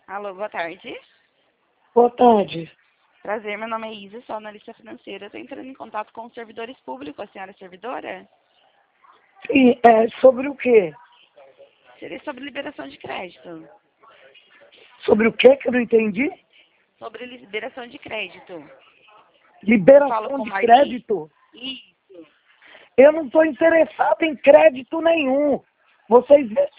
Alô, boa tarde. Boa tarde. Prazer, meu nome é Isa, sou analista financeira. Estou entrando em contato com os servidores públicos. A senhora é servidora? Sim, sobre o quê? Seria sobre liberação de crédito. Sobre o quê que eu não entendi? Sobre liberação de crédito. Falo Liberação com de Marli? crédito? Isso. Eu não estou interessado em crédito nenhum. Vocês